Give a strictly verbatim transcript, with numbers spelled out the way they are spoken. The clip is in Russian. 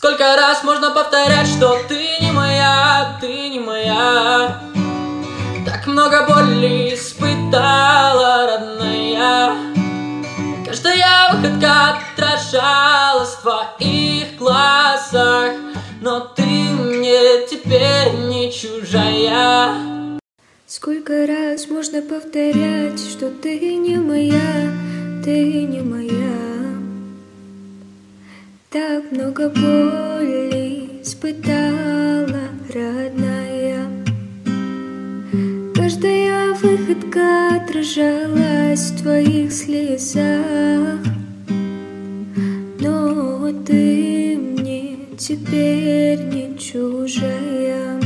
Сколько раз можно повторять, что ты не моя, ты не моя. Так много боли испытала, родная. Каждая выходка отражалась в твоих глазах, но ты мне теперь не чужая. Сколько раз можно повторять, что ты не моя, ты не моя. Так много боли испытала, родная. Каждая выходка отражалась в твоих слезах, но ты мне теперь не чужая.